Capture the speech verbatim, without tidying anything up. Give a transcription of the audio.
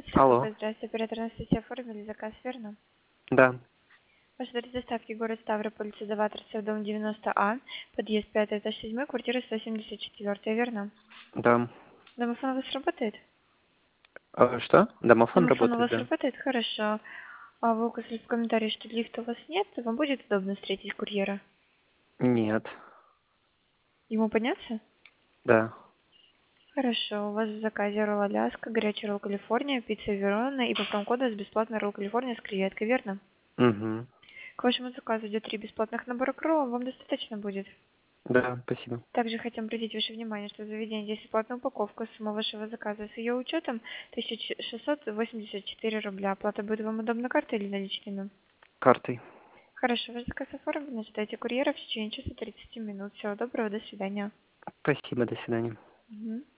Алло. Здравствуйте, оператор Анастасия, оформили заказ, верно? Да. Ваш адрес доставки город Ставрополь, Садоваторцев, дом девяносто А, подъезд пятый, этаж седьмой, квартира сто семьдесят четыре, верно? Да. Домофон у вас работает? А, что? Домофон Домофон у работает, вас да. работает? Хорошо. А вы указали в комментарии, что лифта у вас нет, вам будет удобно встретить курьера? Нет. Ему подняться? Да. Хорошо, у вас в заказе ролл Аляска, горячий ролл Калифорния, пицца Верона и по промокоду с бесплатной ролл Калифорния с креветкой, верно? Угу. К вашему заказу идет три бесплатных набора кроллов, вам достаточно будет? Да, спасибо. Также хотим обратить ваше внимание, что в заведении есть платная упаковка, сумма вашего заказа с ее учетом тысяча шестьсот восемьдесят четыре рубля. Оплата будет вам удобна картой или наличными? Картой. Хорошо, ваш заказ оформлен, ожидайте курьера в течение часа тридцати минут. Всего доброго, до свидания. Спасибо, до свидания. Мгм.